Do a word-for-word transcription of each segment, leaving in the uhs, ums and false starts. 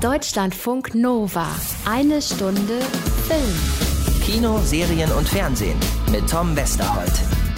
Deutschlandfunk Nova. Eine Stunde Film. Kino, Serien und Fernsehen mit Tom Westerholt.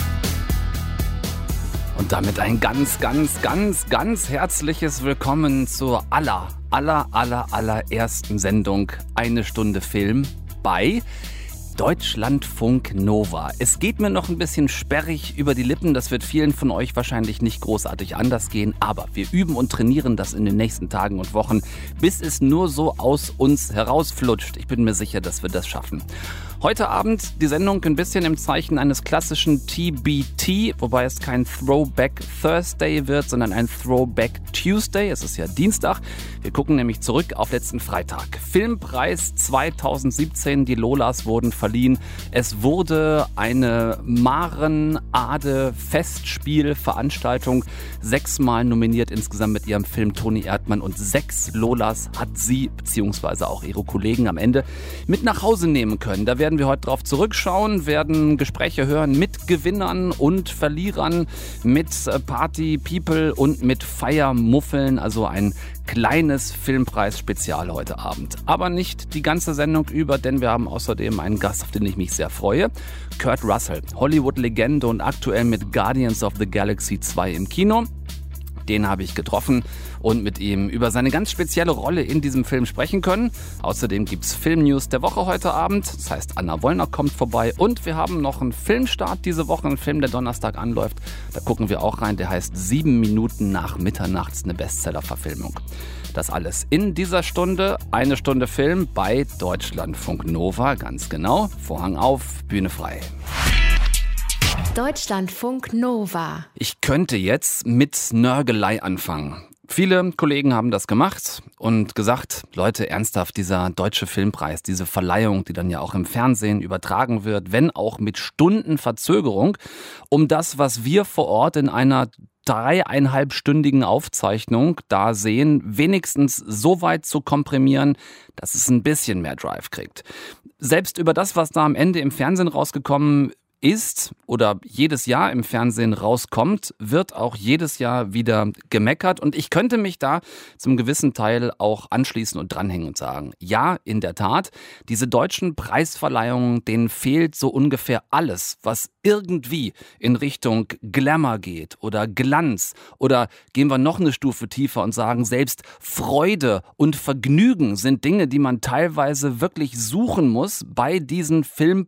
Und damit ein ganz, ganz, ganz, ganz herzliches Willkommen zur aller, aller, aller, allerersten Sendung Eine Stunde Film bei Deutschlandfunk Nova. Es geht mir noch ein bisschen sperrig über die Lippen, das wird vielen von euch wahrscheinlich nicht großartig anders gehen, aber wir üben und trainieren das in den nächsten Tagen und Wochen, bis es nur so aus uns herausflutscht. Ich bin mir sicher, dass wir das schaffen. Heute Abend die Sendung ein bisschen im Zeichen eines klassischen T B T, wobei es kein Throwback Thursday wird, sondern ein Throwback Tuesday. Es ist ja Dienstag. Wir gucken nämlich zurück auf letzten Freitag. Filmpreis zwanzig siebzehn, die Lolas wurden verliehen. Es wurde eine Maren-Ade-Festspiel-Veranstaltung, sechsmal nominiert insgesamt mit ihrem Film Toni Erdmann, und sechs Lolas hat sie bzw. auch ihre Kollegen am Ende mit nach Hause nehmen können. Da werden wir heute drauf zurückschauen, werden Gespräche hören mit Gewinnern und Verlierern, mit Party People und mit Feiermuffeln, also ein kleines Filmpreis-Spezial heute Abend. Aber nicht die ganze Sendung über, denn wir haben außerdem einen Gast, auf den ich mich sehr freue. Kurt Russell, Hollywood-Legende und aktuell mit Guardians of the Galaxy zwei im Kino. Den habe ich getroffen und mit ihm über seine ganz spezielle Rolle in diesem Film sprechen können. Außerdem gibt es Filmnews der Woche heute Abend. Das heißt, Anna Wollner kommt vorbei. Und wir haben noch einen Filmstart diese Woche, einen Film, der Donnerstag anläuft. Da gucken wir auch rein. Der heißt Sieben Minuten nach Mitternachts, eine Bestseller-Verfilmung. Das alles in dieser Stunde. Eine Stunde Film bei Deutschlandfunk Nova. Ganz genau. Vorhang auf, Bühne frei. Deutschlandfunk Nova. Ich könnte jetzt mit Nörgelei anfangen. Viele Kollegen haben das gemacht und gesagt, Leute, ernsthaft, dieser deutsche Filmpreis, diese Verleihung, die dann ja auch im Fernsehen übertragen wird, wenn auch mit Stundenverzögerung, um das, was wir vor Ort in einer dreieinhalbstündigen Aufzeichnung da sehen, wenigstens so weit zu komprimieren, dass es ein bisschen mehr Drive kriegt. Selbst über das, was da am Ende im Fernsehen rausgekommen ist oder jedes Jahr im Fernsehen rauskommt, wird auch jedes Jahr wieder gemeckert. Und ich könnte mich da zum gewissen Teil auch anschließen und dranhängen und sagen, ja, in der Tat, diese deutschen Preisverleihungen, denen fehlt so ungefähr alles, was irgendwie in Richtung Glamour geht oder Glanz, oder gehen wir noch eine Stufe tiefer und sagen, selbst Freude und Vergnügen sind Dinge, die man teilweise wirklich suchen muss bei diesen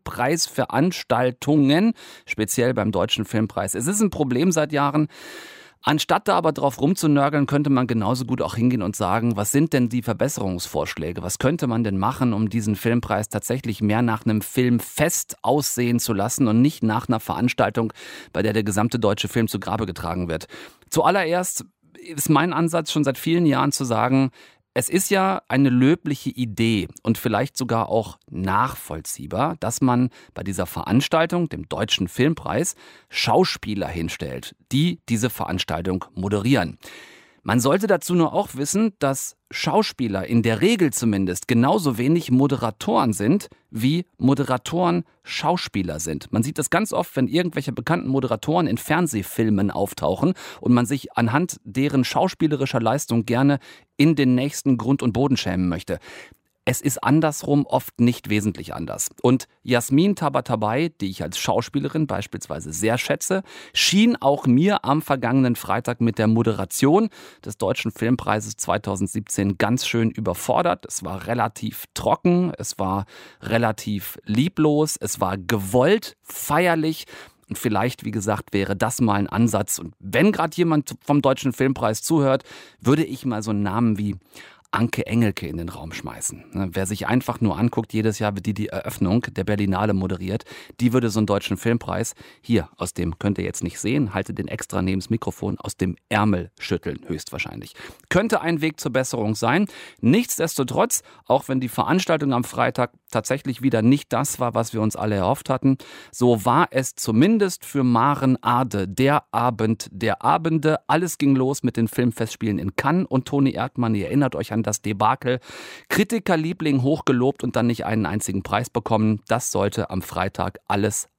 Filmpreisveranstaltungen, speziell beim Deutschen Filmpreis. Es ist ein Problem seit Jahren. Anstatt da aber drauf rumzunörgeln, könnte man genauso gut auch hingehen und sagen, was sind denn die Verbesserungsvorschläge? Was könnte man denn machen, um diesen Filmpreis tatsächlich mehr nach einem Filmfest aussehen zu lassen und nicht nach einer Veranstaltung, bei der der gesamte deutsche Film zu Grabe getragen wird? Zuallererst ist mein Ansatz schon seit vielen Jahren zu sagen, es ist ja eine löbliche Idee und vielleicht sogar auch nachvollziehbar, dass man bei dieser Veranstaltung, dem Deutschen Filmpreis, Schauspieler hinstellt, die diese Veranstaltung moderieren. Man sollte dazu nur auch wissen, dass Schauspieler in der Regel zumindest genauso wenig Moderatoren sind, wie Moderatoren Schauspieler sind. Man sieht das ganz oft, wenn irgendwelche bekannten Moderatoren in Fernsehfilmen auftauchen und man sich anhand deren schauspielerischer Leistung gerne in den nächsten Grund und Boden schämen möchte. Es ist andersrum oft nicht wesentlich anders. Und Jasmin Tabatabai, die ich als Schauspielerin beispielsweise sehr schätze, schien auch mir am vergangenen Freitag mit der Moderation des Deutschen Filmpreises zwanzig siebzehn ganz schön überfordert. Es war relativ trocken, es war relativ lieblos, es war gewollt, feierlich. Und vielleicht, wie gesagt, wäre das mal ein Ansatz. Und wenn gerade jemand vom Deutschen Filmpreis zuhört, würde ich mal so einen Namen wie Anke Engelke in den Raum schmeißen. Wer sich einfach nur anguckt, jedes Jahr wird die die Eröffnung der Berlinale moderiert, die würde so einen Deutschen Filmpreis, hier, aus dem könnt ihr jetzt nicht sehen, halte den extra neben das Mikrofon, aus dem Ärmel schütteln, höchstwahrscheinlich. Könnte ein Weg zur Besserung sein. Nichtsdestotrotz, auch wenn die Veranstaltung am Freitag tatsächlich wieder nicht das war, was wir uns alle erhofft hatten, so war es zumindest für Maren Ade der Abend der Abende. Alles ging los mit den Filmfestspielen in Cannes und Toni Erdmann, ihr erinnert euch an das Debakel. Kritikerliebling hochgelobt und dann nicht einen einzigen Preis bekommen. Das sollte am Freitag alles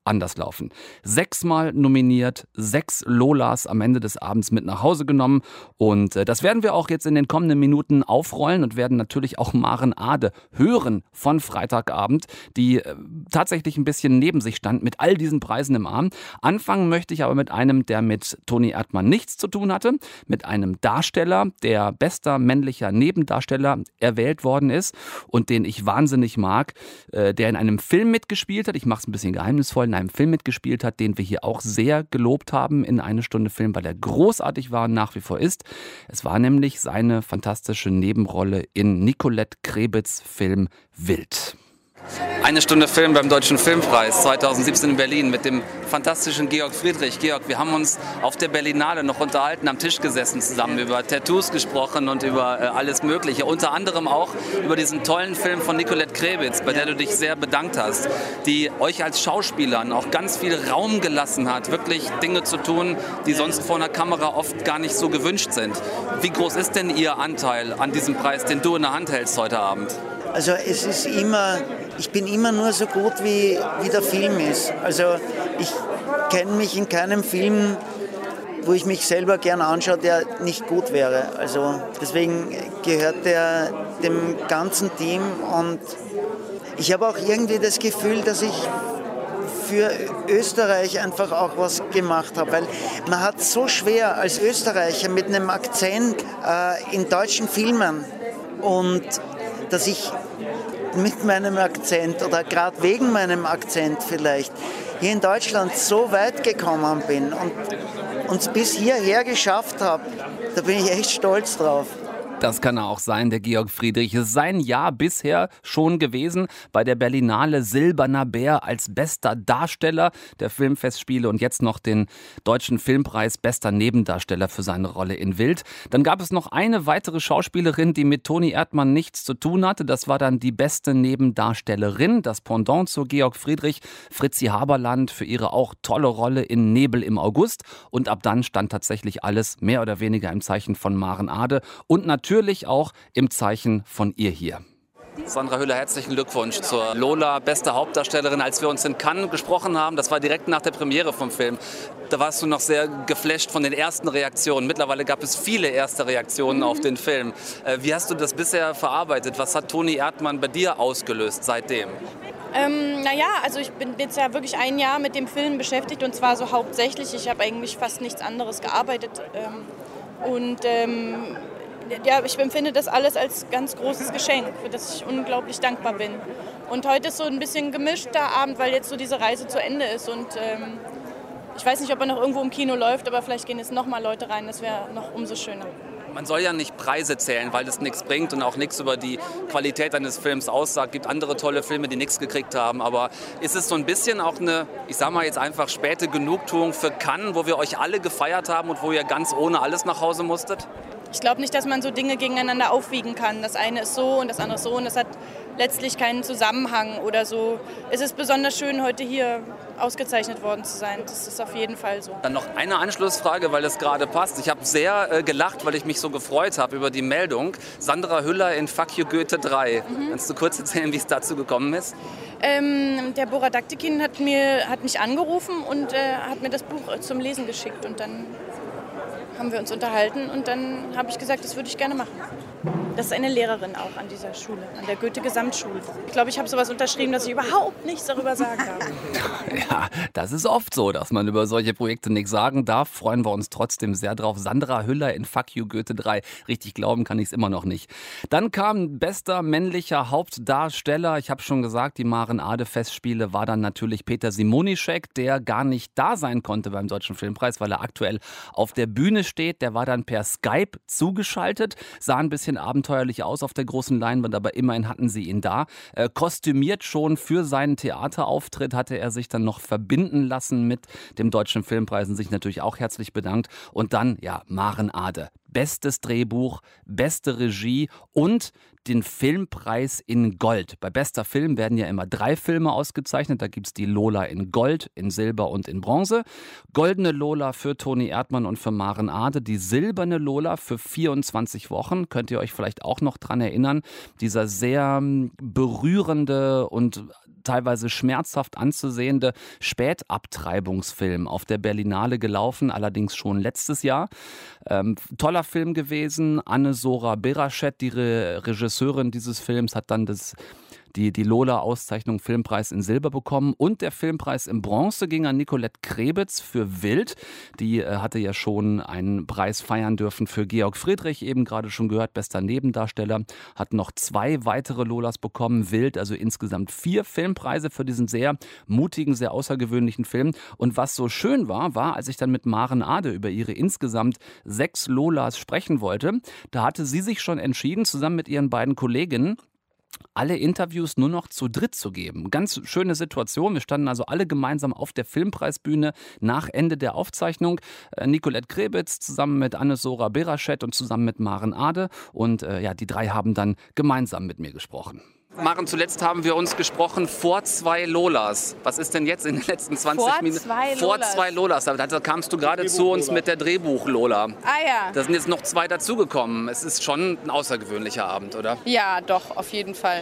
anders laufen. Sechsmal nominiert, sechs Lolas am Ende des Abends mit nach Hause genommen und äh, das werden wir auch jetzt in den kommenden Minuten aufrollen und werden natürlich auch Maren Ade hören von Freitagabend, die äh, tatsächlich ein bisschen neben sich stand mit all diesen Preisen im Arm. Anfangen möchte ich aber mit einem, der mit Toni Erdmann nichts zu tun hatte, mit einem Darsteller, der bester männlicher Nebendarsteller erwählt worden ist und den ich wahnsinnig mag, äh, der in einem Film mitgespielt hat. Ich mache es ein bisschen geheimnisvoll, in einem Film mitgespielt hat, den wir hier auch sehr gelobt haben in Eine Stunde Film, weil er großartig war und nach wie vor ist. Es war nämlich seine fantastische Nebenrolle in Nicolette Krebitz' Film Wild. Eine Stunde Film beim Deutschen Filmpreis zweitausendsiebzehn in Berlin mit dem fantastischen Georg Friedrich. Georg, wir haben uns auf der Berlinale noch unterhalten, am Tisch gesessen zusammen, über Tattoos gesprochen und über äh, alles Mögliche. Unter anderem auch über diesen tollen Film von Nicolette Krebitz, bei der du dich sehr bedankt hast, die euch als Schauspielern auch ganz viel Raum gelassen hat, wirklich Dinge zu tun, die sonst vor einer Kamera oft gar nicht so gewünscht sind. Wie groß ist denn Ihr Anteil an diesem Preis, den du in der Hand hältst heute Abend? Also es ist immer, ich bin immer nur so gut, wie, wie der Film ist. Also ich kenne mich in keinem Film, wo ich mich selber gern anschaue, der nicht gut wäre. Also deswegen gehört der dem ganzen Team und ich habe auch irgendwie das Gefühl, dass ich für Österreich einfach auch was gemacht habe, weil man hat so schwer als Österreicher mit einem Akzent äh, in deutschen Filmen und dass ich mit meinem Akzent oder gerade wegen meinem Akzent vielleicht hier in Deutschland so weit gekommen bin und uns bis hierher geschafft habe, da bin ich echt stolz drauf. Das kann er auch sein, der Georg Friedrich. Es ist sein Jahr bisher schon gewesen bei der Berlinale Silberner Bär als bester Darsteller der Filmfestspiele und jetzt noch den Deutschen Filmpreis bester Nebendarsteller für seine Rolle in Wild. Dann gab es noch eine weitere Schauspielerin, die mit Toni Erdmann nichts zu tun hatte. Das war dann die beste Nebendarstellerin, das Pendant zu Georg Friedrich, Fritzi Haberland, für ihre auch tolle Rolle in Nebel im August. Und ab dann stand tatsächlich alles mehr oder weniger im Zeichen von Maren Ade und natürlich Natürlich auch im Zeichen von ihr hier. Sandra Hüller, herzlichen Glückwunsch zur Lola, beste Hauptdarstellerin. Als wir uns in Cannes gesprochen haben, das war direkt nach der Premiere vom Film, da warst du noch sehr geflasht von den ersten Reaktionen. Mittlerweile gab es viele erste Reaktionen auf den Film. Wie hast du das bisher verarbeitet? Was hat Toni Erdmann bei dir ausgelöst seitdem? Ähm, naja, also ich bin jetzt ja wirklich ein Jahr mit dem Film beschäftigt und zwar so hauptsächlich. Ich habe eigentlich fast nichts anderes gearbeitet. Ähm, und ähm, ja, ich empfinde das alles als ganz großes Geschenk, für das ich unglaublich dankbar bin. Und heute ist so ein bisschen gemischter Abend, weil jetzt so diese Reise zu Ende ist. Und ähm, ich weiß nicht, ob er noch irgendwo im Kino läuft, aber vielleicht gehen jetzt noch mal Leute rein. Das wäre noch umso schöner. Man soll ja nicht Preise zählen, weil das nichts bringt und auch nichts über die Qualität eines Films aussagt. Es gibt andere tolle Filme, die nichts gekriegt haben. Aber ist es so ein bisschen auch eine, ich sag mal jetzt einfach späte Genugtuung für Cannes, wo wir euch alle gefeiert haben und wo ihr ganz ohne alles nach Hause musstet? Ich glaube nicht, dass man so Dinge gegeneinander aufwiegen kann. Das eine ist so und das andere ist so und das hat letztlich keinen Zusammenhang oder so. Es ist besonders schön, heute hier ausgezeichnet worden zu sein. Das ist auf jeden Fall so. Dann noch eine Anschlussfrage, weil es gerade passt. Ich habe sehr äh, gelacht, weil ich mich so gefreut habe über die Meldung. Sandra Hüller in Fuck You Goethe drei. Mhm. Kannst du kurz erzählen, wie es dazu gekommen ist? Ähm, der Bora Daktikin hat, mir, hat mich angerufen und äh, hat mir das Buch äh, zum Lesen geschickt und dann haben wir uns unterhalten und dann habe ich gesagt, das würde ich gerne machen. Das ist eine Lehrerin auch an dieser Schule, an der Goethe-Gesamtschule. Ich glaube, ich habe sowas unterschrieben, dass ich überhaupt nichts darüber sagen darf. Ja, das ist oft so, dass man über solche Projekte nichts sagen darf. Freuen wir uns trotzdem sehr drauf. Sandra Hüller in Fuck You Goethe drei. Richtig glauben kann ich es immer noch nicht. Dann kam bester männlicher Hauptdarsteller. Ich habe schon gesagt, die Maren Ade Festspiele war dann natürlich Peter Simonischek, der gar nicht da sein konnte beim Deutschen Filmpreis, weil er aktuell auf der Bühne steht. Der war dann per Skype zugeschaltet, sah ein bisschen abenteuerlich aus auf der großen Leinwand, aber immerhin hatten sie ihn da. Äh, kostümiert schon für seinen Theaterauftritt hatte er sich dann noch verbinden lassen mit dem Deutschen Filmpreis und sich natürlich auch herzlich bedankt. Und dann, ja, Maren Ade. Bestes Drehbuch, beste Regie und den Filmpreis in Gold. Bei bester Film werden ja immer drei Filme ausgezeichnet. Da gibt es die Lola in Gold, in Silber und in Bronze. Goldene Lola für Toni Erdmann und für Maren Ade. Die silberne Lola für vierundzwanzig Wochen. Könnt ihr euch vielleicht auch noch dran erinnern. Dieser sehr berührende und teilweise schmerzhaft anzusehende Spätabtreibungsfilm auf der Berlinale gelaufen, allerdings schon letztes Jahr. Ähm, toller Film gewesen. Anne-Sora Berachet, die Re- Regisseurin dieses Films, hat dann das die, die Lola-Auszeichnung Filmpreis in Silber bekommen und der Filmpreis in Bronze ging an Nicolette Krebitz für Wild. Die äh, hatte ja schon einen Preis feiern dürfen für Georg Friedrich, eben gerade schon gehört, bester Nebendarsteller, hat noch zwei weitere Lolas bekommen, Wild, also insgesamt vier Filmpreise für diesen sehr mutigen, sehr außergewöhnlichen Film. Und was so schön war, war, als ich dann mit Maren Ade über ihre insgesamt sechs Lolas sprechen wollte, da hatte sie sich schon entschieden, zusammen mit ihren beiden Kolleginnen, alle Interviews nur noch zu dritt zu geben. Ganz schöne Situation. Wir standen also alle gemeinsam auf der Filmpreisbühne nach Ende der Aufzeichnung. Äh, Nicolette Krebitz zusammen mit Anne-Sora Berachet und zusammen mit Maren Ade. Und äh, ja, die drei haben dann gemeinsam mit mir gesprochen. Maren, zuletzt haben wir uns gesprochen vor zwei Lolas. Was ist denn jetzt in den letzten zwanzig vor Minuten? Zwei vor Lolas. zwei Lolas. Also kamst du gerade zu uns mit der Drehbuch-Lola. Ah ja. Da sind jetzt noch zwei dazugekommen. Es ist schon ein außergewöhnlicher Abend, oder? Ja, doch, auf jeden Fall.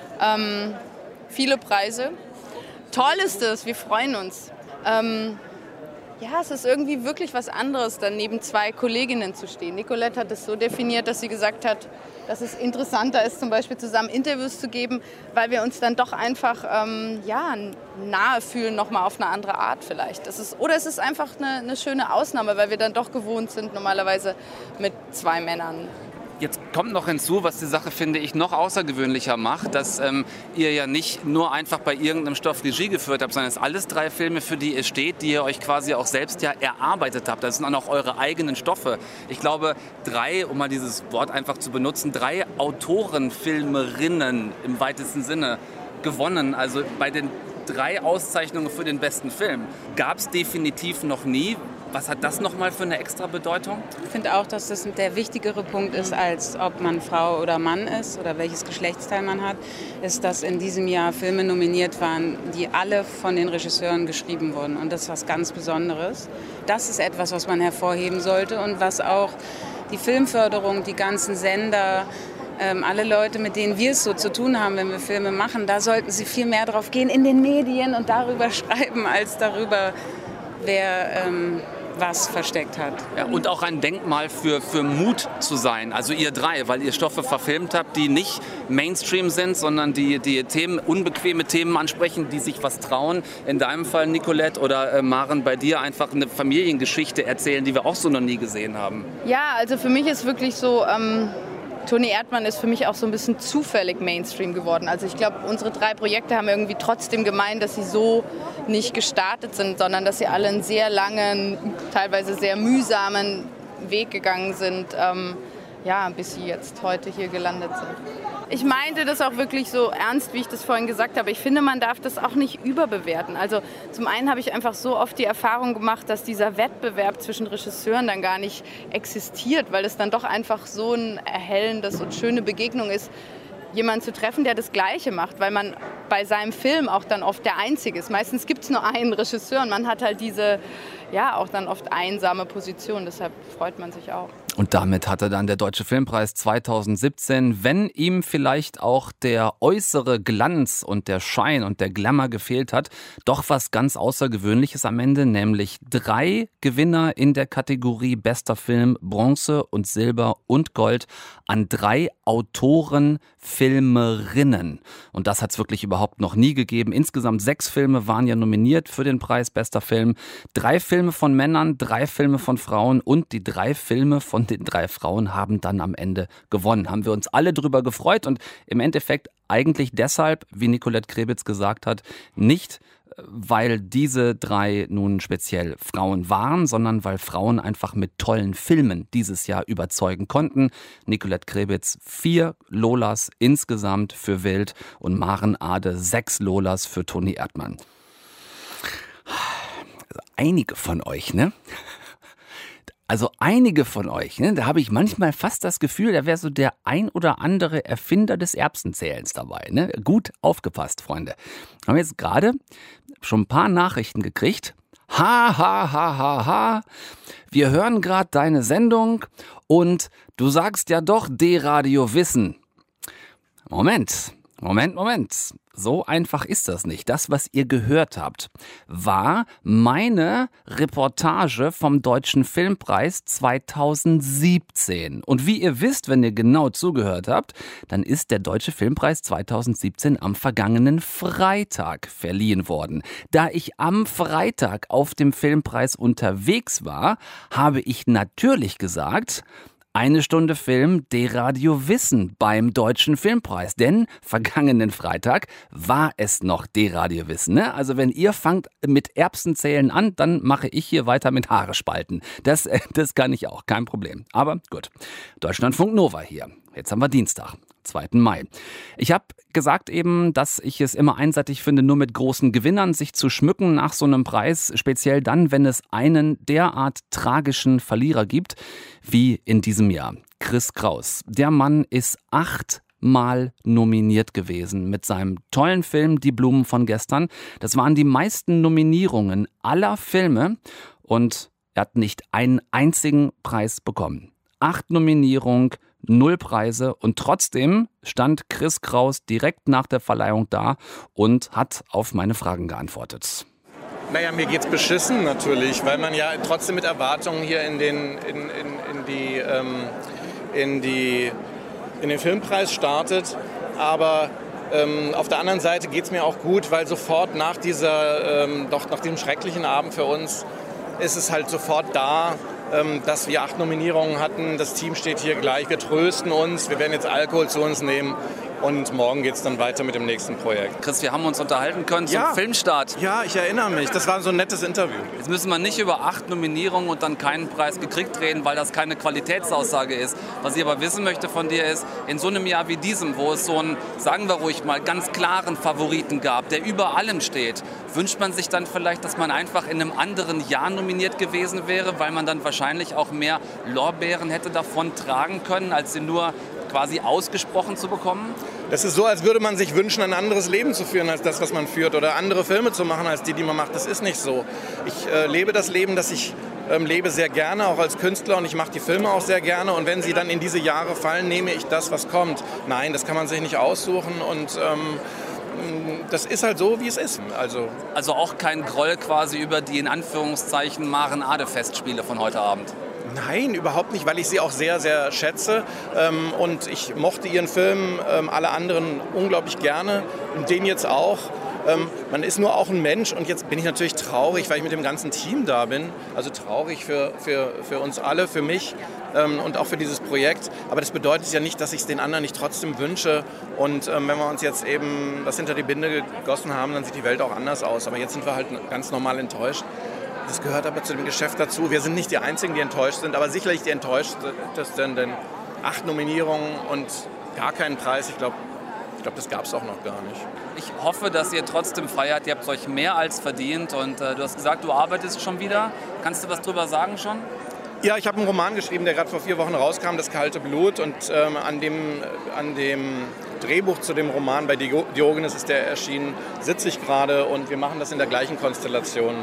Ähm, viele Preise. Toll ist es, wir freuen uns. Ähm, ja, es ist irgendwie wirklich was anderes, dann neben zwei Kolleginnen zu stehen. Nicolette hat es so definiert, dass sie gesagt hat, dass es interessanter ist, zum Beispiel zusammen Interviews zu geben, weil wir uns dann doch einfach ähm, ja, nahe fühlen, nochmal auf eine andere Art vielleicht. Das ist, oder es ist einfach eine, eine schöne Ausnahme, weil wir dann doch gewohnt sind, normalerweise mit zwei Männern. Jetzt kommt noch hinzu, was die Sache, finde ich, noch außergewöhnlicher macht, dass ähm, ihr ja nicht nur einfach bei irgendeinem Stoff Regie geführt habt, sondern es alles drei Filme, für die ihr steht, die ihr euch quasi auch selbst ja erarbeitet habt. Das sind auch eure eigenen Stoffe. Ich glaube, drei, um mal dieses Wort einfach zu benutzen, drei Autorenfilmerinnen im weitesten Sinne gewonnen. Also bei den drei Auszeichnungen für den besten Film gab es definitiv noch nie. Was hat das nochmal für eine extra Bedeutung? Ich finde auch, dass das der wichtigere Punkt ist, als ob man Frau oder Mann ist oder welches Geschlechtsteil man hat, ist, dass in diesem Jahr Filme nominiert waren, die alle von den Regisseuren geschrieben wurden. Und das ist was ganz Besonderes. Das ist etwas, was man hervorheben sollte und was auch die Filmförderung, die ganzen Sender, ähm, alle Leute, mit denen wir es so zu tun haben, wenn wir Filme machen, da sollten sie viel mehr drauf gehen in den Medien und darüber schreiben, als darüber, wer ähm, was versteckt hat. Ja, und auch ein Denkmal für, für Mut zu sein, also ihr drei, weil ihr Stoffe verfilmt habt, die nicht Mainstream sind, sondern die, die Themen, unbequeme Themen ansprechen, die sich was trauen. In deinem Fall, Nicolette, oder äh, Maren, bei dir einfach eine Familiengeschichte erzählen, die wir auch so noch nie gesehen haben. Ja, also für mich ist wirklich so, ähm, Toni Erdmann ist für mich auch so ein bisschen zufällig Mainstream geworden. Also ich glaube, unsere drei Projekte haben irgendwie trotzdem gemeint, dass sie so nicht gestartet sind, sondern dass sie alle einen sehr langen, teilweise sehr mühsamen Weg gegangen sind, ähm, ja, bis sie jetzt heute hier gelandet sind. Ich meinte das auch wirklich so ernst, wie ich das vorhin gesagt habe. Ich finde, man darf das auch nicht überbewerten. Also zum einen habe ich einfach so oft die Erfahrung gemacht, dass dieser Wettbewerb zwischen Regisseuren dann gar nicht existiert, weil es dann doch einfach so ein erhellendes und schöne Begegnung ist, jemanden zu treffen, der das Gleiche macht, weil man bei seinem Film auch dann oft der Einzige ist. Meistens gibt es nur einen Regisseur und man hat halt diese, ja, auch dann oft einsame Position. Deshalb freut man sich auch. Und damit hatte dann der Deutsche Filmpreis zweitausendsiebzehn, wenn ihm vielleicht auch der äußere Glanz und der Schein und der Glamour gefehlt hat, doch was ganz Außergewöhnliches am Ende, nämlich drei Gewinner in der Kategorie Bester Film, Bronze und Silber und Gold an drei Autorenfilmerinnen. Und das hat es wirklich überhaupt noch nie gegeben. Insgesamt sechs Filme waren ja nominiert für den Preis Bester Film. Drei Filme von Männern, drei Filme von Frauen und die drei Filme von den drei Frauen haben dann am Ende gewonnen. Haben wir uns alle drüber gefreut und im Endeffekt eigentlich deshalb, wie Nicolette Krebitz gesagt hat, nicht weil diese drei nun speziell Frauen waren, sondern weil Frauen einfach mit tollen Filmen dieses Jahr überzeugen konnten. Nicolette Krebitz vier Lolas insgesamt für Wild und Maren Ade sechs Lolas für Toni Erdmann. Also einige von euch, ne? Also einige von euch, ne, da habe ich manchmal fast das Gefühl, da wäre so der ein oder andere Erfinder des Erbsenzählens dabei. Ne? Gut aufgepasst, Freunde. Wir haben jetzt gerade schon ein paar Nachrichten gekriegt. Ha, ha, ha, ha, ha. Wir hören gerade deine Sendung und du sagst ja doch D-Radio Wissen. Moment, Moment, Moment. So einfach ist das nicht. Das, was ihr gehört habt, war meine Reportage vom Deutschen Filmpreis zweitausendsiebzehn. Und wie ihr wisst, wenn ihr genau zugehört habt, dann ist der Deutsche Filmpreis zweitausendsiebzehn am vergangenen Freitag verliehen worden. Da ich am Freitag auf dem Filmpreis unterwegs war, habe ich natürlich gesagt, eine Stunde Film, D-Radio Wissen beim Deutschen Filmpreis. Denn vergangenen Freitag war es noch D-Radio Wissen. Ne? Also wenn ihr fangt mit Erbsenzählen an, dann mache ich hier weiter mit Haare spalten. Das, das kann ich auch, kein Problem. Aber gut, Deutschlandfunk Nova hier. Jetzt haben wir Dienstag, zweiten Mai. Ich habe gesagt eben, dass ich es immer einseitig finde, nur mit großen Gewinnern sich zu schmücken nach so einem Preis, speziell dann, wenn es einen derart tragischen Verlierer gibt, wie in diesem Jahr. Chris Kraus. Der Mann ist achtmal nominiert gewesen mit seinem tollen Film Die Blumen von gestern. Das waren die meisten Nominierungen aller Filme und er hat nicht einen einzigen Preis bekommen. Acht Nominierungen, null Preise und trotzdem stand Chris Kraus direkt nach der Verleihung da und hat auf meine Fragen geantwortet. Naja, mir geht's beschissen natürlich, weil man ja trotzdem mit Erwartungen hier in den, in, in, in die, ähm, in die, in den Filmpreis startet. Aber ähm, auf der anderen Seite geht's mir auch gut, weil sofort nach dieser, ähm, doch nach diesem schrecklichen Abend für uns ist es halt sofort da, dass wir acht Nominierungen hatten. Das Team steht hier gleich. Wir trösten uns. Wir werden jetzt Alkohol zu uns nehmen. Und morgen geht es dann weiter mit dem nächsten Projekt. Chris, wir haben uns unterhalten können zum ja. Filmstart. Ja, ich erinnere mich. Das war so ein nettes Interview. Jetzt müssen wir nicht über acht Nominierungen und dann keinen Preis gekriegt reden, weil das keine Qualitätsaussage ist. Was ich aber wissen möchte von dir ist, in so einem Jahr wie diesem, wo es so einen, sagen wir ruhig mal, ganz klaren Favoriten gab, der über allem steht, wünscht man sich dann vielleicht, dass man einfach in einem anderen Jahr nominiert gewesen wäre, weil man dann wahrscheinlich auch mehr Lorbeeren hätte davon tragen können, als sie nur quasi ausgesprochen zu bekommen? Das ist so, als würde man sich wünschen, ein anderes Leben zu führen als das, was man führt, oder andere Filme zu machen als die, die man macht. Das ist nicht so. Ich äh, lebe das Leben, das ich ähm, lebe, sehr gerne, auch als Künstler, und ich mache die Filme auch sehr gerne. Und wenn sie dann in diese Jahre fallen, nehme ich das, was kommt. Nein, das kann man sich nicht aussuchen, und ähm, das ist halt so, wie es ist. Also, also auch kein Groll quasi über die in Anführungszeichen Maren-Ade-Festspiele von heute Abend? Nein, überhaupt nicht, weil ich sie auch sehr, sehr schätze. Ähm, und ich mochte ihren Film, ähm, alle anderen unglaublich gerne, und den jetzt auch. Ähm, man ist nur auch ein Mensch, und jetzt bin ich natürlich traurig, weil ich mit dem ganzen Team da bin. Also traurig für, für, für uns alle, für mich ähm, und auch für dieses Projekt. Aber das bedeutet ja nicht, dass ich es den anderen nicht trotzdem wünsche. Und ähm, wenn wir uns jetzt eben das hinter die Binde gegossen haben, dann sieht die Welt auch anders aus. Aber jetzt sind wir halt ganz normal enttäuscht. Das gehört aber zu dem Geschäft dazu. Wir sind nicht die Einzigen, die enttäuscht sind, aber sicherlich die enttäuschtesten, denn acht Nominierungen und gar keinen Preis, ich glaube, ich glaub, das gab es auch noch gar nicht. Ich hoffe, dass ihr trotzdem feiert. Ihr habt es euch mehr als verdient, und äh, du hast gesagt, du arbeitest schon wieder. Kannst du was drüber sagen schon? Ja, ich habe einen Roman geschrieben, der gerade vor vier Wochen rauskam, Das kalte Blut, und ähm, an, dem, an dem Drehbuch zu dem Roman bei Diogenes ist der erschienen, sitze ich gerade, und wir machen das in der gleichen Konstellation.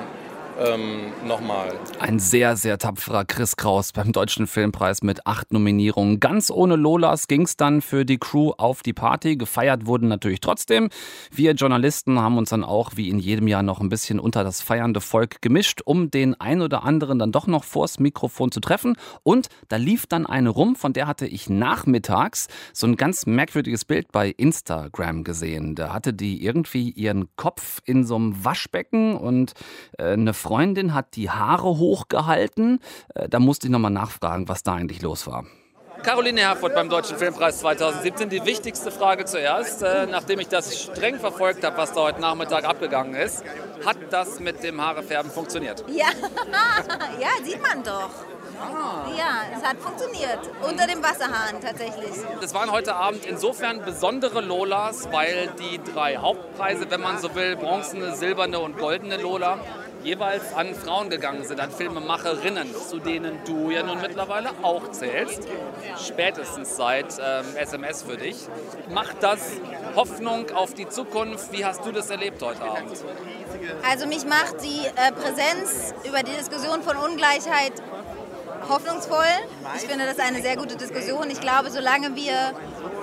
Ähm, nochmal. Ein sehr, sehr tapferer Chris Kraus beim Deutschen Filmpreis mit acht Nominierungen. Ganz ohne Lolas ging es dann für die Crew auf die Party. Gefeiert wurden natürlich trotzdem. Wir Journalisten haben uns dann auch wie in jedem Jahr noch ein bisschen unter das feiernde Volk gemischt, um den ein oder anderen dann doch noch vors Mikrofon zu treffen. Und da lief dann eine rum, von der hatte ich nachmittags so ein ganz merkwürdiges Bild bei Instagram gesehen. Da hatte die irgendwie ihren Kopf in so einem Waschbecken, und äh, eine Freundin hat die Haare hochgehalten. Da musste ich nochmal nachfragen, was da eigentlich los war. Caroline Herfurth beim Deutschen Filmpreis zweitausendsiebzehn. Die wichtigste Frage zuerst, nachdem ich das streng verfolgt habe, was da heute Nachmittag abgegangen ist. Hat das mit dem Haarefärben funktioniert? Ja, ja, sieht man doch. Ah. Ja, es hat funktioniert. Unter dem Wasserhahn tatsächlich. Das waren heute Abend insofern besondere Lolas, weil die drei Hauptpreise, wenn man so will, bronzene, silberne und goldene Lola, jeweils an Frauen gegangen sind, an Filmemacherinnen, zu denen du ja nun mittlerweile auch zählst, spätestens seit ähm, S M S für dich. Macht das Hoffnung auf die Zukunft? Wie hast du das erlebt heute Abend? Also mich macht die äh, Präsenz über die Diskussion von Ungleichheit hoffnungsvoll. Ich finde das eine sehr gute Diskussion. Ich glaube, solange wir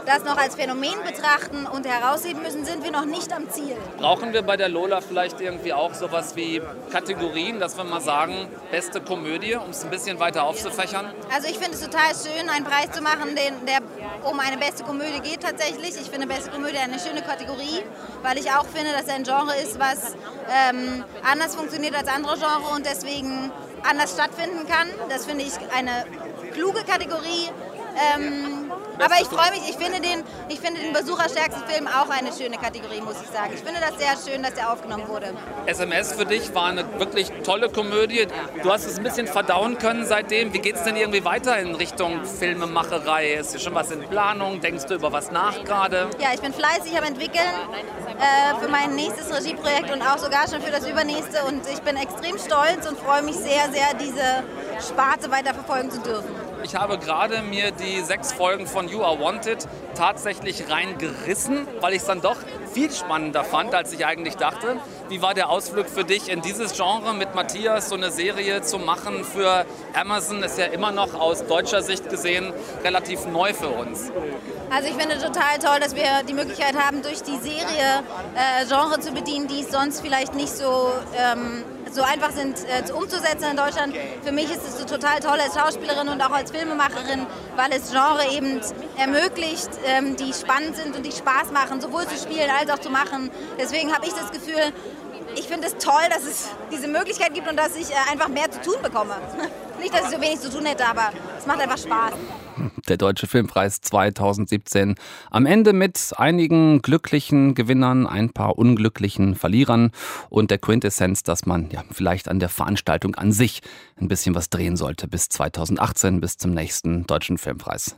das noch als Phänomen betrachten und herausheben müssen, sind wir noch nicht am Ziel. Brauchen wir bei der Lola vielleicht irgendwie auch sowas wie Kategorien, dass wir mal sagen, beste Komödie, um es ein bisschen weiter aufzufächern? Also ich finde es total schön, einen Preis zu machen, den, der um eine beste Komödie geht tatsächlich. Ich finde beste Komödie eine schöne Kategorie, weil ich auch finde, dass er ein Genre ist, was ähm, anders funktioniert als andere Genres und deswegen anders stattfinden kann. Das finde ich eine kluge Kategorie. Ähm, aber ich freue mich, ich finde, den, ich finde den besucherstärksten Film auch eine schöne Kategorie, muss ich sagen. Ich finde das sehr schön, dass der aufgenommen wurde. S M S für dich war eine wirklich tolle Komödie. Du hast es ein bisschen verdauen können seitdem. Wie geht es denn irgendwie weiter in Richtung Filmemacherei? Ist hier schon was in Planung? Denkst du über was nach gerade? Ja, ich bin fleißig am Entwickeln äh, für mein nächstes Regieprojekt und auch sogar schon für das übernächste. Und ich bin extrem stolz und freue mich sehr, sehr, diese Sparte weiterverfolgen zu dürfen. Ich habe gerade mir die sechs Folgen von You Are Wanted tatsächlich reingerissen, weil ich es dann doch viel spannender fand, als ich eigentlich dachte. Wie war der Ausflug für dich in dieses Genre mit Matthias, so eine Serie zu machen für Amazon? Ist ja immer noch aus deutscher Sicht gesehen relativ neu für uns. Also ich finde total toll, dass wir die Möglichkeit haben, durch die Serie äh, Genre zu bedienen, die es sonst vielleicht nicht so, ähm, so einfach sind äh, umzusetzen in Deutschland. Für mich ist es so total toll als Schauspielerin und auch als Filmemacherin, weil es Genre eben ermöglicht, ähm, die spannend sind und die Spaß machen, sowohl zu spielen als auch zu machen. Deswegen habe ich das Gefühl, ich finde es toll, dass es diese Möglichkeit gibt und dass ich äh, einfach mehr zu tun bekomme. Nicht, dass ich so wenig zu tun hätte, aber es macht einfach Spaß. Der Deutsche Filmpreis zweitausendsiebzehn. Am Ende mit einigen glücklichen Gewinnern, ein paar unglücklichen Verlierern und der Quintessenz, dass man ja vielleicht an der Veranstaltung an sich ein bisschen was drehen sollte bis zweitausendachtzehn, bis zum nächsten Deutschen Filmpreis.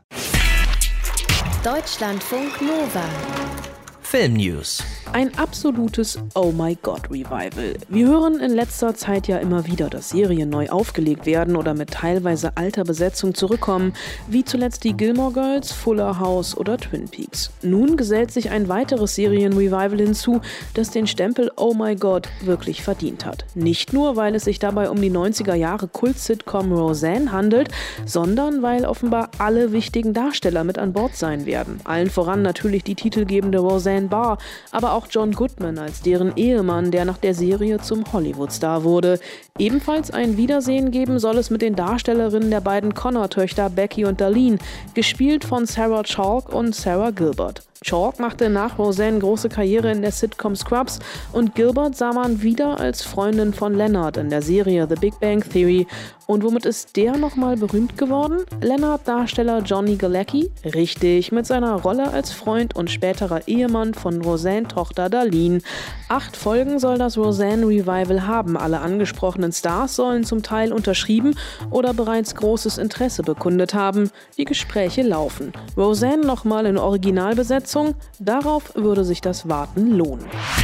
Deutschlandfunk Nova. Filmnews. Ein absolutes Oh my God Revival. Wir hören in letzter Zeit ja immer wieder, dass Serien neu aufgelegt werden oder mit teilweise alter Besetzung zurückkommen, wie zuletzt die Gilmore Girls, Fuller House oder Twin Peaks. Nun gesellt sich ein weiteres Serienrevival hinzu, das den Stempel Oh my God wirklich verdient hat. Nicht nur, weil es sich dabei um die neunziger Jahre Kult-Sitcom Roseanne handelt, sondern weil offenbar alle wichtigen Darsteller mit an Bord sein werden. Allen voran natürlich die titelgebende Roseanne Barr, aber auch John Goodman als deren Ehemann, der nach der Serie zum Hollywood-Star wurde. Ebenfalls ein Wiedersehen geben soll es mit den Darstellerinnen der beiden Connor-Töchter Becky und Darlene, gespielt von Sarah Chalk und Sarah Gilbert. Chalk machte nach Roseanne große Karriere in der Sitcom Scrubs und Gilbert sah man wieder als Freundin von Leonard in der Serie The Big Bang Theory. Und womit ist der nochmal berühmt geworden? Leonard-Darsteller Johnny Galecki? Richtig, mit seiner Rolle als Freund und späterer Ehemann von Roseanne-Tochter Darlene. Acht Folgen soll das Roseanne-Revival haben. Alle angesprochenen Stars sollen zum Teil unterschrieben oder bereits großes Interesse bekundet haben. Die Gespräche laufen. Roseanne nochmal in Originalbesetzung? Darauf würde sich das Warten lohnen.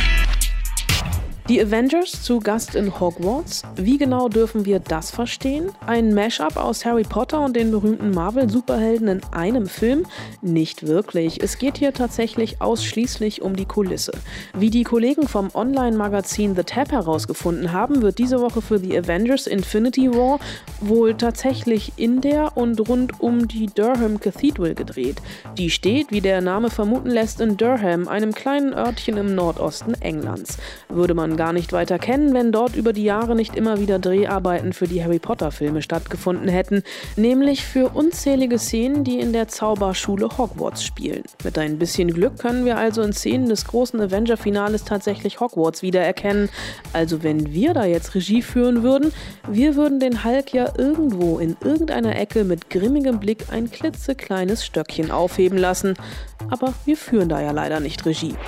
Die Avengers zu Gast in Hogwarts? Wie genau dürfen wir das verstehen? Ein Mashup aus Harry Potter und den berühmten Marvel-Superhelden in einem Film? Nicht wirklich. Es geht hier tatsächlich ausschließlich um die Kulisse. Wie die Kollegen vom Online-Magazin The Tap herausgefunden haben, wird diese Woche für The Avengers Infinity War wohl tatsächlich in der und rund um die Durham Cathedral gedreht. Die steht, wie der Name vermuten lässt, in Durham, einem kleinen Örtchen im Nordosten Englands. Würde man gar nicht weiter kennen, wenn dort über die Jahre nicht immer wieder Dreharbeiten für die Harry Potter Filme stattgefunden hätten, nämlich für unzählige Szenen, die in der Zauberschule Hogwarts spielen. Mit ein bisschen Glück können wir also in Szenen des großen Avenger-Finales tatsächlich Hogwarts wiedererkennen. Also wenn wir da jetzt Regie führen würden, wir würden den Hulk ja irgendwo in irgendeiner Ecke mit grimmigem Blick ein klitzekleines Stöckchen aufheben lassen. Aber wir führen da ja leider nicht Regie.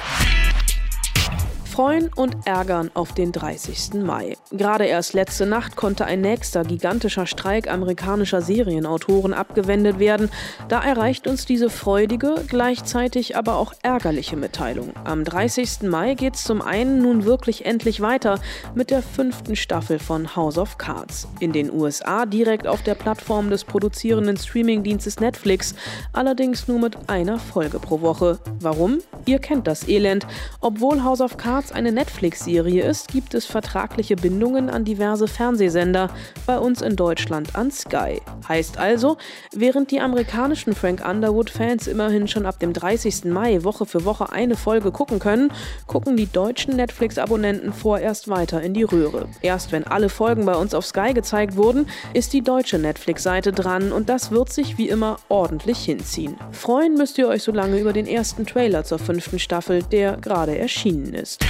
Freuen und ärgern auf den dreißigsten Mai. Gerade erst letzte Nacht konnte ein nächster gigantischer Streik amerikanischer Serienautoren abgewendet werden. Da erreicht uns diese freudige, gleichzeitig aber auch ärgerliche Mitteilung. Am dreißigsten Mai geht es zum einen nun wirklich endlich weiter mit der fünften Staffel von House of Cards. In den U S A direkt auf der Plattform des produzierenden Streamingdienstes Netflix, allerdings nur mit einer Folge pro Woche. Warum? Ihr kennt das Elend. Obwohl House of Cards jetzt eine Netflix-Serie ist, gibt es vertragliche Bindungen an diverse Fernsehsender, bei uns in Deutschland an Sky. Heißt also, während die amerikanischen Frank Underwood-Fans immerhin schon ab dem dreißigsten Mai Woche für Woche eine Folge gucken können, gucken die deutschen Netflix-Abonnenten vorerst weiter in die Röhre. Erst wenn alle Folgen bei uns auf Sky gezeigt wurden, ist die deutsche Netflix-Seite dran und das wird sich wie immer ordentlich hinziehen. Freuen müsst ihr euch so lange über den ersten Trailer zur fünften Staffel, der gerade erschienen ist.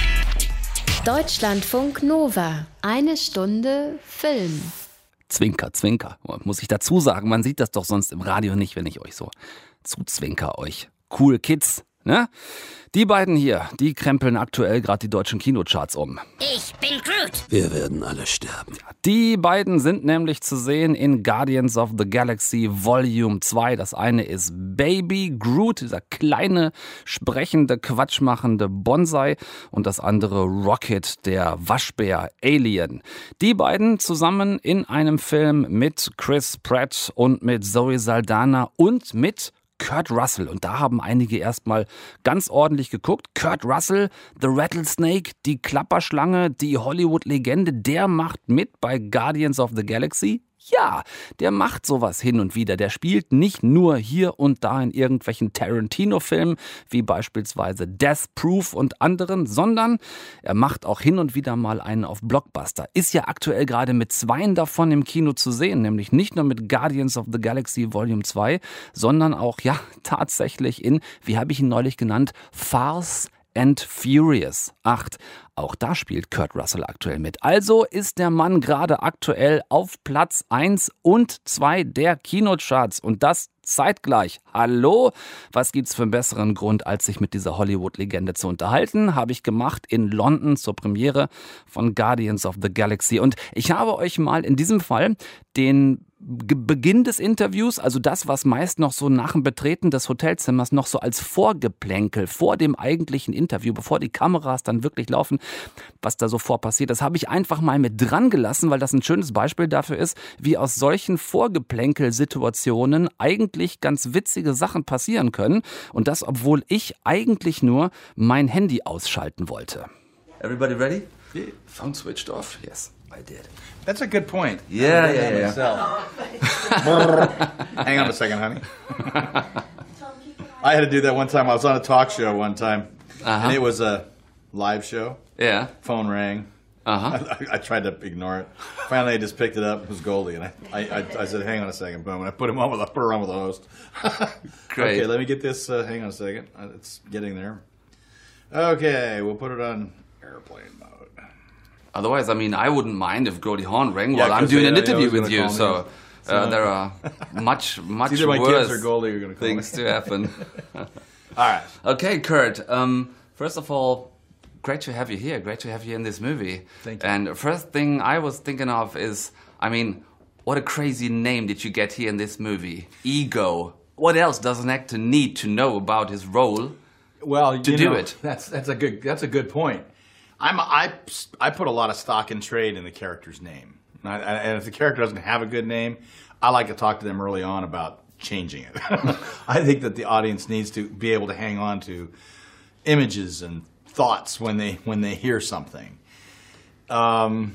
Deutschlandfunk Nova. Eine Stunde Film. Zwinker, Zwinker. Muss ich dazu sagen, man sieht das doch sonst im Radio nicht, wenn ich euch so zuzwinker euch. Cool Kids, ne? Die beiden hier, die krempeln aktuell gerade die deutschen Kinocharts um. Ich bin Groot. Wir werden alle sterben. Die beiden sind nämlich zu sehen in Guardians of the Galaxy Volume zwei. Das eine ist Baby Groot, dieser kleine, sprechende, quatschmachende Bonsai. Und das andere Rocket, der Waschbär Alien. Die beiden zusammen in einem Film mit Chris Pratt und mit Zoe Saldana und mit Kurt Russell. Und da haben einige erstmal ganz ordentlich geguckt. Kurt Russell, The Rattlesnake, die Klapperschlange, die Hollywood-Legende, der macht mit bei Guardians of the Galaxy. Ja, der macht sowas hin und wieder. Der spielt nicht nur hier und da in irgendwelchen Tarantino-Filmen, wie beispielsweise Death Proof und anderen, sondern er macht auch hin und wieder mal einen auf Blockbuster. Ist ja aktuell gerade mit zweien davon im Kino zu sehen, nämlich nicht nur mit Guardians of the Galaxy Volume zwei, sondern auch, ja, tatsächlich in, wie habe ich ihn neulich genannt, Fast and Furious acht. Auch da spielt Kurt Russell aktuell mit. Also ist der Mann gerade aktuell auf Platz eins und zwei der Kinocharts und das zeitgleich. Hallo? Was gibt's für einen besseren Grund, als sich mit dieser Hollywood-Legende zu unterhalten? Habe ich gemacht in London zur Premiere von Guardians of the Galaxy. Und ich habe euch mal in diesem Fall den Beginn des Interviews, also das, was meist noch so nach dem Betreten des Hotelzimmers noch so als Vorgeplänkel vor dem eigentlichen Interview, bevor die Kameras dann wirklich laufen, was da so vorpassiert, das habe ich einfach mal mit dran gelassen, weil das ein schönes Beispiel dafür ist, wie aus solchen Vorgeplänkel-Situationen eigentlich ganz witzige Sachen passieren können und das, obwohl ich eigentlich nur mein Handy ausschalten wollte. Everybody ready? Yeah. Phone switched off. Yes, I did. That's a good point. Yeah, yeah, yeah. Hang on a second, honey. I had to do that one time. I was on a talk show one time, uh-huh. and it was a live show. Yeah. Phone rang. Uh-huh. I, I tried to ignore it. Finally, I just picked it up. It was Goldie, and I, I, I said, "Hang on a second, boom!" And I put him on with, I put her on with the host. Great. Okay, let me get this. Uh, hang on a second. Uh, it's getting there. Okay, we'll put it on airplane mode. Otherwise, I mean, I wouldn't mind if Goldie Hawn rang yeah, while I'm doing they, an they interview with you. So so uh, there are much, much either my worse kids or Goldie are gonna call things me. to happen. All right. Okay, Kurt. Um, first of all, great to have you here. Great to have you in this movie. Thank you. And first thing I was thinking of is, I mean, what a crazy name did you get here in this movie? Ego. What else does an actor need to know about his role? Well, to you do know, it. That's that's a good that's a good point. I'm I I put a lot of stock and trade in the character's name, and, I, and if the character doesn't have a good name, I like to talk to them early on about changing it. I think that the audience needs to be able to hang on to images and thoughts when they when they hear something. Um,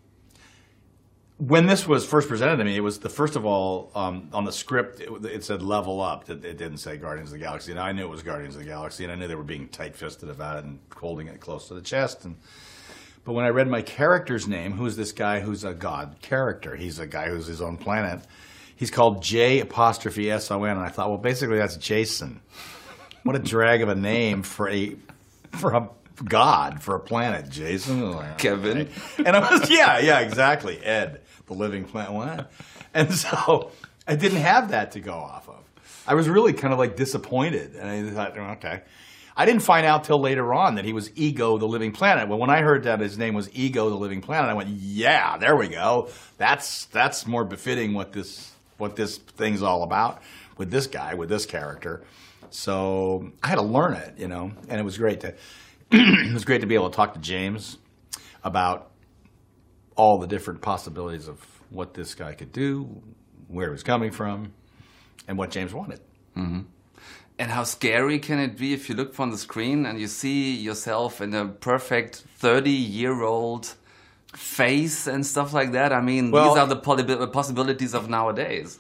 When this was first presented to me, it was the first of all um, on the script. It, it said "level up." It, it didn't say "Guardians of the Galaxy," and I knew it was Guardians of the Galaxy, and I knew they were being tight-fisted about it and holding it close to the chest. And but when I read my character's name, who's this guy who's a god character? He's a guy who's his own planet. He's called J apostrophe S O N, and I thought, well, basically that's Jason. What a drag of a name for a for a god for a planet, Jason. Kevin. And I was yeah, yeah, exactly, Ed. The living planet one. And so I didn't have that to go off of. I was really kind of like disappointed. And I thought, okay. I didn't find out till later on that he was Ego, the living planet. Well, when I heard that his name was Ego, the living planet, I went, yeah, there we go. That's that's more befitting what this what this thing's all about with this guy, with this character. So I had to learn it, you know, and it was great to it was great to be able to talk to James about all the different possibilities of what this guy could do, where he was coming from, and what James wanted. Mm-hmm. And how scary can it be if you look from the screen and you see yourself in a perfect thirty-year-old face and stuff like that? I mean, well, these are the poly- possibilities of nowadays.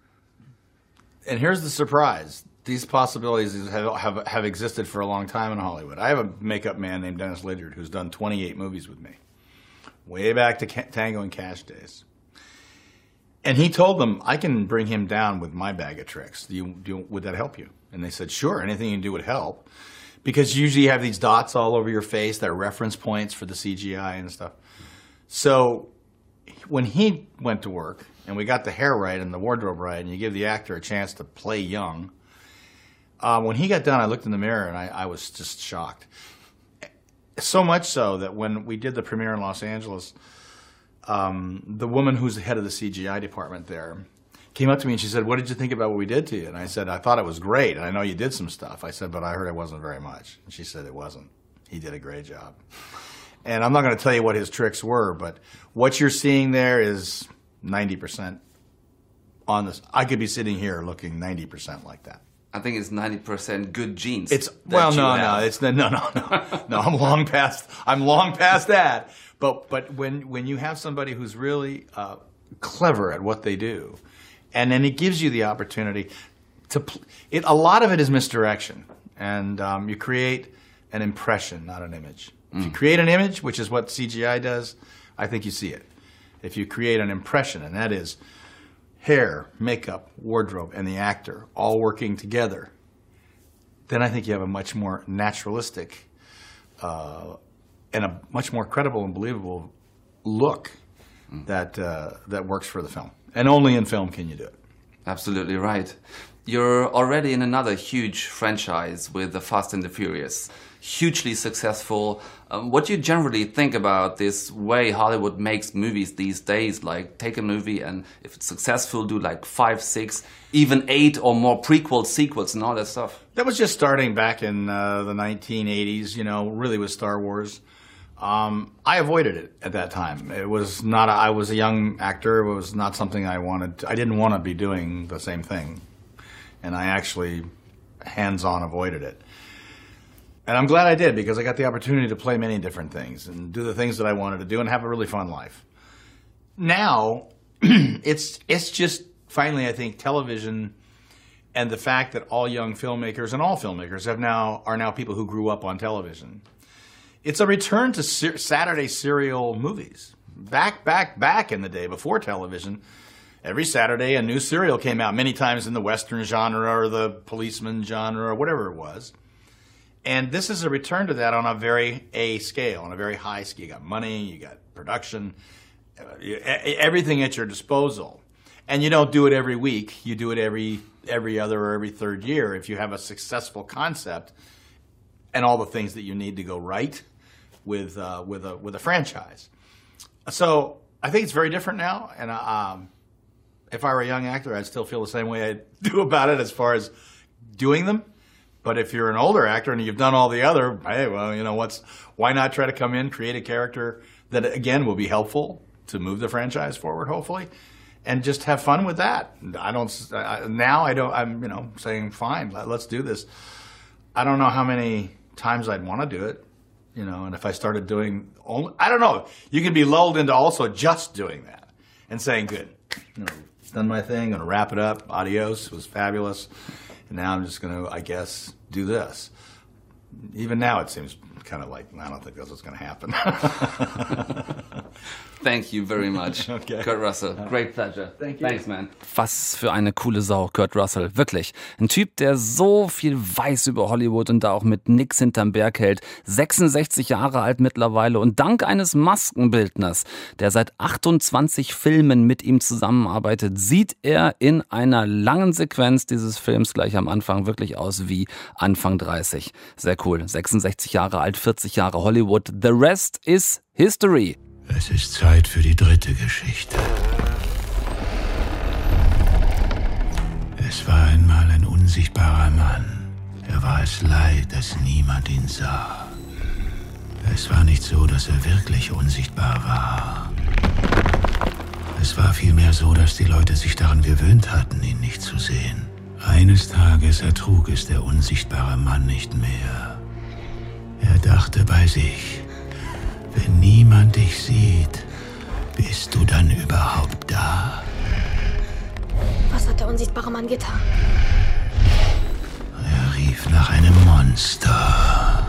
And here's the surprise. These possibilities have, have, have existed for a long time in Hollywood. I have a makeup man named Dennis Lydiard who's done twenty-eight movies with me, way back to Tango and Cash days. And he told them, I can bring him down with my bag of tricks. Do you, do you, would that help you? And they said, sure, anything you can do would help. Because usually you have these dots all over your face that are reference points for the C G I and stuff. So when he went to work and we got the hair right and the wardrobe right and you give the actor a chance to play young, uh, when he got done, I looked in the mirror and I, I was just shocked. So much so that when we did the premiere in Los Angeles, um, the woman who's the head of the C G I department there came up to me and she said, what did you think about what we did to you? And I said, I thought it was great, and I know you did some stuff. I said, but I heard it wasn't very much. And she said, it wasn't. He did a great job. And I'm not going to tell you what his tricks were, but what you're seeing there is ninety percent on this. I could be sitting here looking ninety percent like that. I think it's ninety percent good genes. It's well, no, no, it's no, no, no, no. I'm long past. I'm long past that. But but when when you have somebody who's really uh, clever at what they do, and then it gives you the opportunity to. Pl- it a lot of it is misdirection, and um, you create an impression, not an image. Mm. If you create an image, which is what C G I does, I think you see it. If you create an impression, and that is hair, makeup, wardrobe, and the actor all working together, then I think you have a much more naturalistic uh, and a much more credible and believable look mm. that uh, that works for the film. And only in film can you do it. Absolutely right. You're already in another huge franchise with The Fast and the Furious. Hugely successful. Um, what do you generally think about this way Hollywood makes movies these days? Like, take a movie and if it's successful, do like five, six, even eight or more prequels, sequels and all that stuff. That was just starting back in uh, the nineteen eighties, you know, really with Star Wars. Um, I avoided it at that time. It was not, a, I was a young actor. It was not something I wanted, to, I didn't want to be doing the same thing. And I actually hands-on avoided it. And I'm glad I did, because I got the opportunity to play many different things and do the things that I wanted to do and have a really fun life. Now, it's it's just finally, I think, television and the fact that all young filmmakers and all filmmakers have now are now people who grew up on television. It's a return to ser- Saturday serial movies. Back, back, back in the day before television, every Saturday a new serial came out, many times in the Western genre or the policeman genre or whatever it was. And this is a return to that on a very A scale, on a very high scale. You got money, you got production, uh, everything at your disposal. And you don't do it every week. You do it every every other or every third year if you have a successful concept and all the things that you need to go right with uh, with a with a franchise. So I think it's very different now. And um, if I were a young actor, I'd still feel the same way I do about it as far as doing them. But if you're an older actor and you've done all the other, hey, well, you know, what's why not try to come in, create a character that, again, will be helpful to move the franchise forward, hopefully, and just have fun with that. I don't, I, now I don't, I'm, you know, saying, fine, let, let's do this. I don't know how many times I'd want to do it, you know, and if I started doing, only, I don't know, you can be lulled into also just doing that and saying, good, you know, done my thing, going to wrap it up, adios, it was fabulous. And now I'm just going to, I guess, do this. Even now it seems kind of like, I don't think that's what's going to happen. Thank you very much, okay. Kurt Russell. Great pleasure. Thank you. Thanks, man. Was für eine coole Sau, Kurt Russell. Wirklich. Ein Typ, der so viel weiß über Hollywood und da auch mit nix hinterm Berg hält. sechsundsechzig Jahre alt mittlerweile und dank eines Maskenbildners, der seit achtundzwanzig Filmen mit ihm zusammenarbeitet, sieht er in einer langen Sequenz dieses Films gleich am Anfang wirklich aus wie Anfang dreißig. Sehr cool. sechsundsechzig Jahre alt, vierzig Jahre Hollywood. The rest is history. Es ist Zeit für die dritte Geschichte. Es war einmal ein unsichtbarer Mann. Er war es leid, dass niemand ihn sah. Es war nicht so, dass er wirklich unsichtbar war. Es war vielmehr so, dass die Leute sich daran gewöhnt hatten, ihn nicht zu sehen. Eines Tages ertrug es der unsichtbare Mann nicht mehr. Er dachte bei sich, wenn niemand dich sieht, bist du dann überhaupt da? Was hat der unsichtbare Mann getan? Er rief nach einem Monster.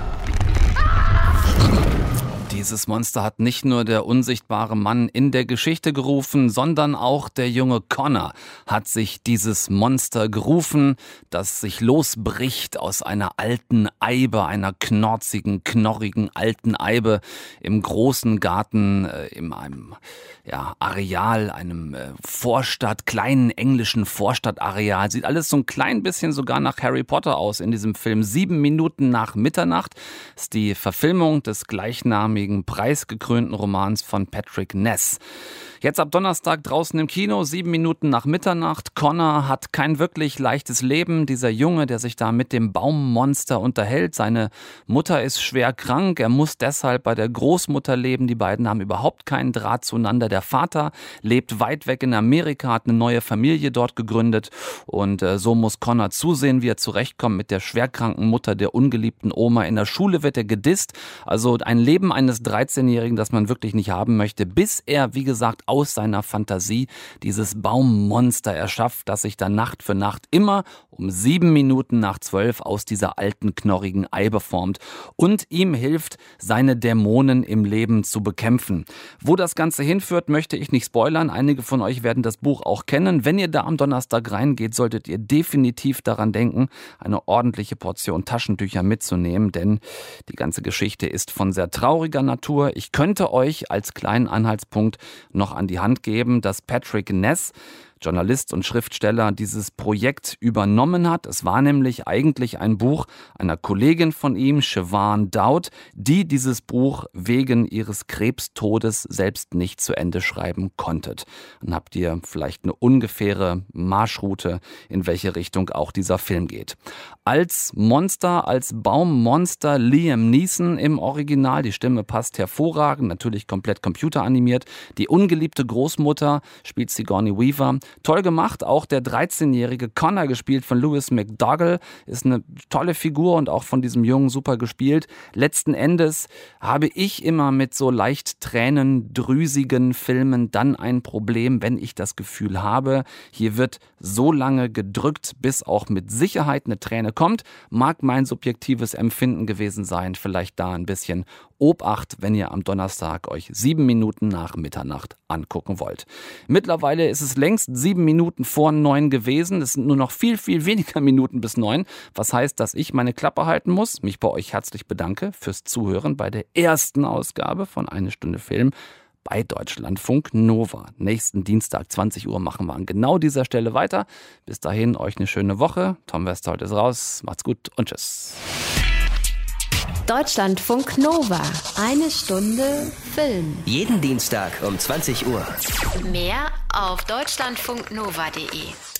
Dieses Monster hat nicht nur der unsichtbare Mann in der Geschichte gerufen, sondern auch der junge Connor hat sich dieses Monster gerufen, das sich losbricht aus einer alten Eibe, einer knorzigen, knorrigen alten Eibe im großen Garten, äh, in einem ja, Areal, einem äh, Vorstadt, kleinen englischen Vorstadtareal. Sieht alles so ein klein bisschen sogar nach Harry Potter aus in diesem Film. Sieben Minuten nach Mitternacht ist die Verfilmung des gleichnamigen preisgekrönten Romans von Patrick Ness. Jetzt ab Donnerstag draußen im Kino, sieben Minuten nach Mitternacht. Connor hat kein wirklich leichtes Leben. Dieser Junge, der sich da mit dem Baummonster unterhält. Seine Mutter ist schwer krank. Er muss deshalb bei der Großmutter leben. Die beiden haben überhaupt keinen Draht zueinander. Der Vater lebt weit weg in Amerika, hat eine neue Familie dort gegründet. Und äh, so muss Connor zusehen, wie er zurechtkommt mit der schwerkranken Mutter, der ungeliebten Oma. In der Schule wird er gedisst. Also ein Leben eines dreizehnjährigen, das man wirklich nicht haben möchte, bis er, wie gesagt, aus seiner Fantasie dieses Baummonster erschafft, das sich dann Nacht für Nacht immer um sieben Minuten nach zwölf aus dieser alten, knorrigen Eibe formt und ihm hilft, seine Dämonen im Leben zu bekämpfen. Wo das Ganze hinführt, möchte ich nicht spoilern. Einige von euch werden das Buch auch kennen. Wenn ihr da am Donnerstag reingeht, solltet ihr definitiv daran denken, eine ordentliche Portion Taschentücher mitzunehmen, denn die ganze Geschichte ist von sehr trauriger Natur. Ich könnte euch als kleinen Anhaltspunkt noch an die Hand geben, dass Patrick Ness, Journalist und Schriftsteller, dieses Projekt übernommen hat. Es war nämlich eigentlich ein Buch einer Kollegin von ihm, Siobhan Dowd, die dieses Buch wegen ihres Krebstodes selbst nicht zu Ende schreiben konnte. Dann habt ihr vielleicht eine ungefähre Marschroute, in welche Richtung auch dieser Film geht. Als Monster, als Baummonster Liam Neeson im Original. Die Stimme passt hervorragend, natürlich komplett computeranimiert. Die ungeliebte Großmutter spielt Sigourney Weaver. Toll gemacht, auch der dreizehnjährige Connor, gespielt von Lewis McDougall, ist eine tolle Figur und auch von diesem Jungen super gespielt. Letzten Endes habe ich immer mit so leicht tränendrüsigen Filmen dann ein Problem, wenn ich das Gefühl habe, hier wird so lange gedrückt, bis auch mit Sicherheit eine Träne kommt. Mag mein subjektives Empfinden gewesen sein, vielleicht da ein bisschen Obacht, wenn ihr am Donnerstag euch sieben Minuten nach Mitternacht angucken wollt. Mittlerweile ist es längst sieben Minuten vor neun gewesen. Es sind nur noch viel, viel weniger Minuten bis neun. Was heißt, dass ich meine Klappe halten muss. Mich bei euch herzlich bedanke fürs Zuhören bei der ersten Ausgabe von Eine Stunde Film bei Deutschlandfunk Nova. Nächsten Dienstag, zwanzig Uhr, machen wir an genau dieser Stelle weiter. Bis dahin, euch eine schöne Woche. Tom Westholt ist raus. Macht's gut und tschüss. Deutschlandfunk Nova. Eine Stunde Film. Jeden Dienstag um zwanzig Uhr. Mehr auf deutschlandfunknova punkt de.